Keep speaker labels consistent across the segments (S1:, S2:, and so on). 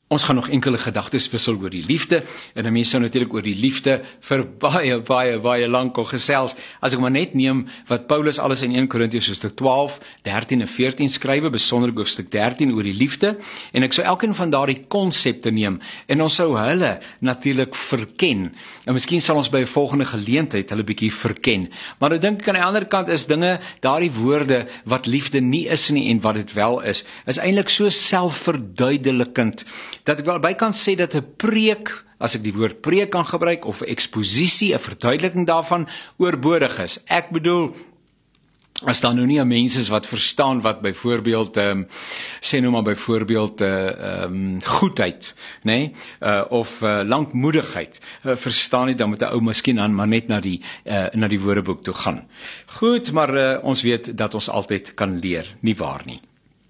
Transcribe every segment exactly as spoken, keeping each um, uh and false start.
S1: Ons gaan nog enkele gedagtes wissel oor die liefde, en dan mense sou natuurlik oor die liefde vir baie, baie, baie lank kon gesels. As ek maar net neem wat Paulus alles in Eerste Korintiërs hoofstuk twaalf, dertien en veertien skrywe, besonderlik hoofstuk dertien oor die liefde, en ek sou elkeen van daardie konsepte neem, en ons sou hulle natuurlik verken, en miskien sal ons by 'n volgende geleentheid hulle bietjie verken, maar ek dink aan die ander kant is dinge, daardie woorde, wat liefde nie is nie, en wat dit wel is, is eintlik so selfverduidelikend, dat ek wel by kan sê dat 'n preek, as ek die woord preek kan gebruik, of 'n eksposisie, 'n verduideliking daarvan, oorbodig is. Ek bedoel, as daar nou nie 'n mens is wat verstaan wat byvoorbeeld, um, sê nou maar byvoorbeeld uh, um, goedheid, nee, uh, of uh, lankmoedigheid, uh, verstaan nie, dan moet 'n ou miskien dan maar net na die, uh, na die woordeboek toe gaan. Goed, maar uh, ons weet dat ons altyd kan leer, nie waar nie.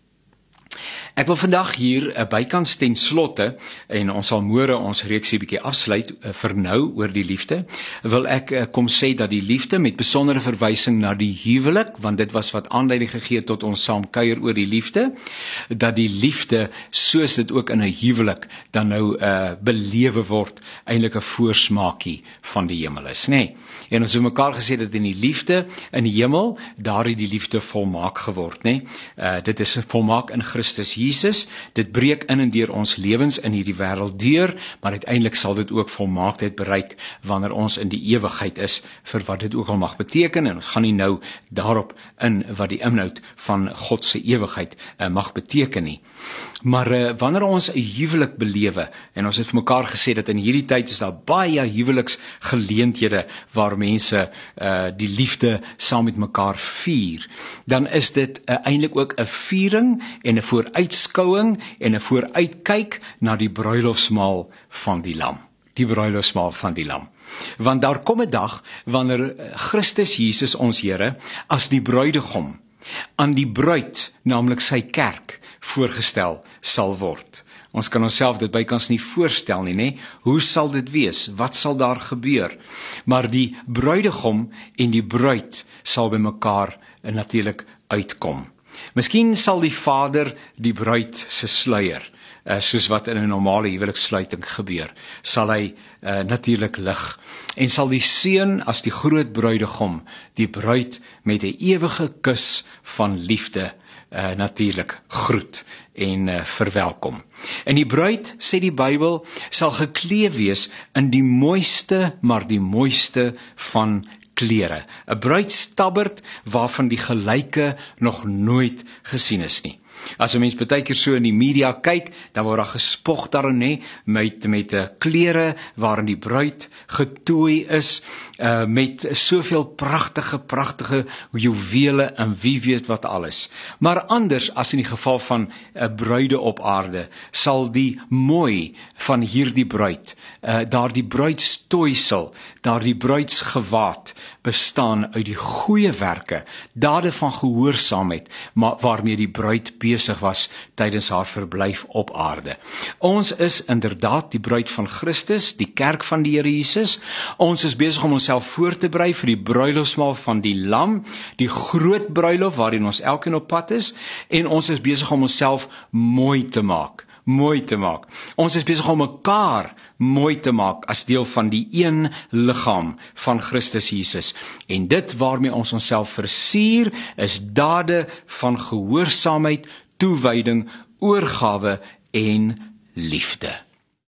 S1: Ek wil vandag hier uh, bykans ten slotte, en ons sal môre ons reeksie bietjie afsluit uh, vir nou oor die liefde, wil ek uh, kom sê dat die liefde met besondere verwysing na die huwelik, want dit was wat aanleiding gegee tot ons saam kuier oor die liefde, dat die liefde, soos dit ook in 'n huwelik dan nou uh, belewe word, eintlik 'n voorsmaakie van die hemel is, nê? Nee. En ons het mekaar gesê dat in die liefde in die hemel, daar het die liefde volmaak geword, nê? Nee. Uh, dit is volmaak in Christus Jesus, dit breek in en deur ons lewens in hierdie wêreld deur, maar uiteindelik sal dit ook volmaaktheid bereik wanneer ons in die ewigheid is, vir wat dit ook al mag beteken, en ons gaan nie nou daarop in wat die inhoud van God se ewigheid uh, mag beteken nie. Maar uh, wanneer ons 'n huwelik belewe, en ons het vir mekaar gesê dat in hierdie tyd is daar baie huweliksgeleenthede waar mense uh, die liefde saam met mekaar vier, dan is dit uh, eintlik ook 'n viering en 'n vooruitskouing en 'n vooruitkyk na die bruilofsmaal van die Lam. Die bruilofsmaal van die Lam. Want daar kom 'n dag wanneer Christus Jesus ons Here as die bruidegom aan die bruid, naamlik sy kerk, voorgestel sal word. Ons kan onsself dit bykans nie voorstel nie, né? Hoe sal dit wees? Wat sal daar gebeur? Maar die bruidegom en die bruid sal by mekaar natuurlik uitkom. Miskien sal die vader die bruid se sluier, uh, soos wat in 'n normale huwelikssluiting gebeur, sal hy uh, natuurlik lig. En sal die seun as die groot bruidegom die bruid met 'n ewige kus van liefde uh, natuurlik groet en uh, verwelkom. En die bruid, sê die Bybel, sal geklee wees in die mooiste, maar die mooiste van klere. 'n bruidstabberd waarvan die gelyke nog nooit gesien is nie. As 'n mens baie keer so in die media kyk, dan word daar gespog daarin, nê, met met klere waarin die bruid getooi is, uh, met soveel pragtige pragtige juwele en wie weet wat alles. Maar anders as in die geval van 'n uh, bruide op aarde, sal die mooi van hierdie bruid, uh, daardie bruidstooisel, daardie bruidsgewaad bestaan uit die goeie werke, dade van gehoorsaamheid, maar waarmee die bruid besig was tydens haar verblyf op aarde. Ons is inderdaad die bruid van Christus, die kerk van die Here Jesus. Ons is besig om onsself voor te berei vir die bruilofsmaal van die Lam, die groot bruilof waarin ons elkeen op pad is, en ons is besig om onsself mooi te maak. mooi te maak. Ons is besig om mekaar mooi te maak as deel van die een liggaam van Christus Jesus. En dit waarmee ons onsself versier, is dade van gehoorsaamheid, toewyding, oorgawe en liefde.